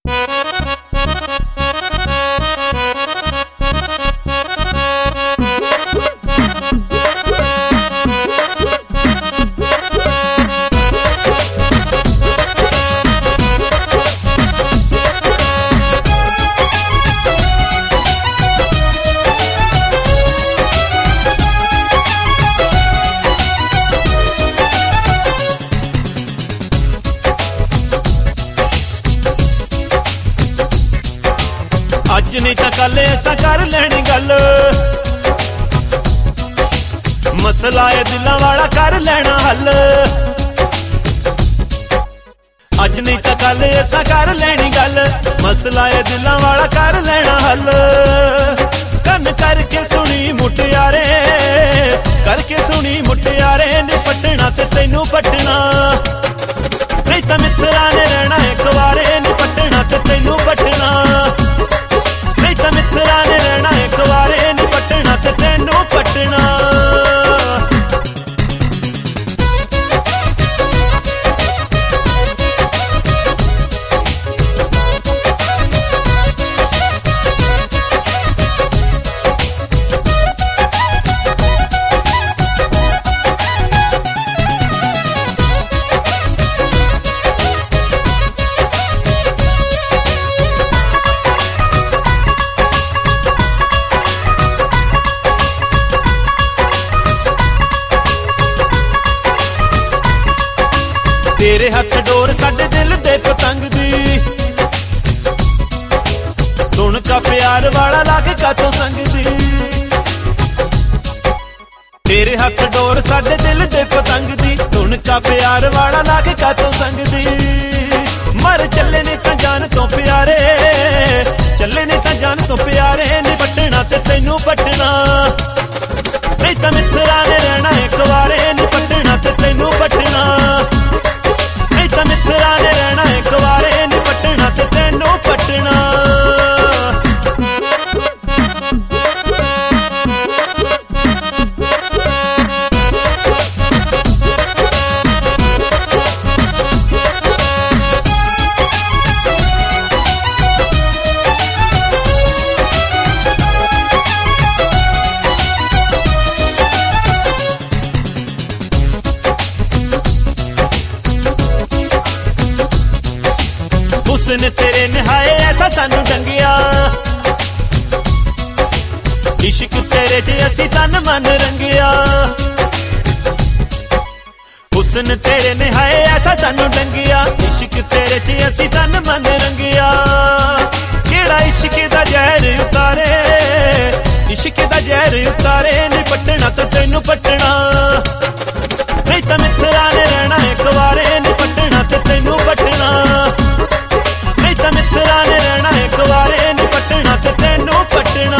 अज नहीं तो कल ऐसा कर लेनी गल, मसला है दिलों वाला कर लेना हल। अज नहीं तो कल ऐसा कर लेनी गल, मसला है दिलों वाला कर लेना हल। कन करके सुनी मुटियारे, करके सुनी मुटियारे, निपटना ते तैनू पटना, नहीं तो मित्रा ने रहना है कुवारे, निपटना ते तैनू पटना, नहीं तो मित्रा ने रहना है कुवारे, निपटना ते तैनू पटना। तेरे हथ डोर साडे दिल दे पतंग दी, सुन का प्यार वाला लागे कातों संग दी। तेरे हथ डोर साडे दिल दे पतंग दी, सुन का प्यार वाला लागे कातों संग दी। मर चले ने तां जान तो प्यारे, चले ने तां जान तो प्यारे, निपटना ते तैनू पटना, नहीं तां मित्रा ने रहना है कुवारे, निपटना ते तैनू पटना, नहीं तो मित्रा ने रहना है कुवारे, निपटना ते तैनू पटना। हुस्न तेरे निहाए ऐसा सानू डंगिया, इश्क तेरे च असी तन मन रंगिया। हुस्न तेरे निहाए ऐसा सानू डंगिया, इश्क तेरे च असी तन मन रंगिया। केड़ा इश्क दा जहर उतारे, इश्क दा जहर उतारे, निपटना ते तैनू पटना, नहीं तो मित्रा ने रहना है कुवारे, निपटना ते तैनू पटना, नहीं तो मित्रा ने रहना है कुवारे, निपटना ते तैनू पटना।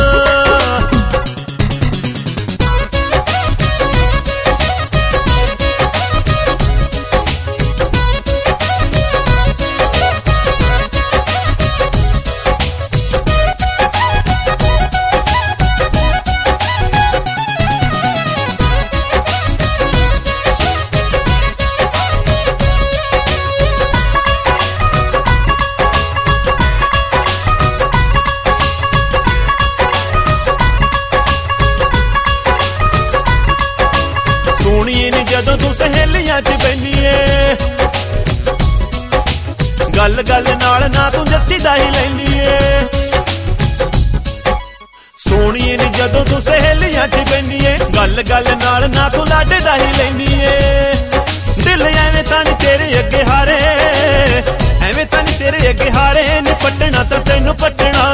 सोनिए नी जदों तू सहेलियां च बैठीए, गल गल नाल ना तू जस्सी दा ही लैनीए। सोनिए नी जदों तू सहेलियां च बैठीए, गल गल नाल ना तू लाडे दा ही लैनीए। दिल एवें तां नी तेरे अगे हारे, एवें तां नी तेरे अगे हारे, निपटना ते तैनू पटना,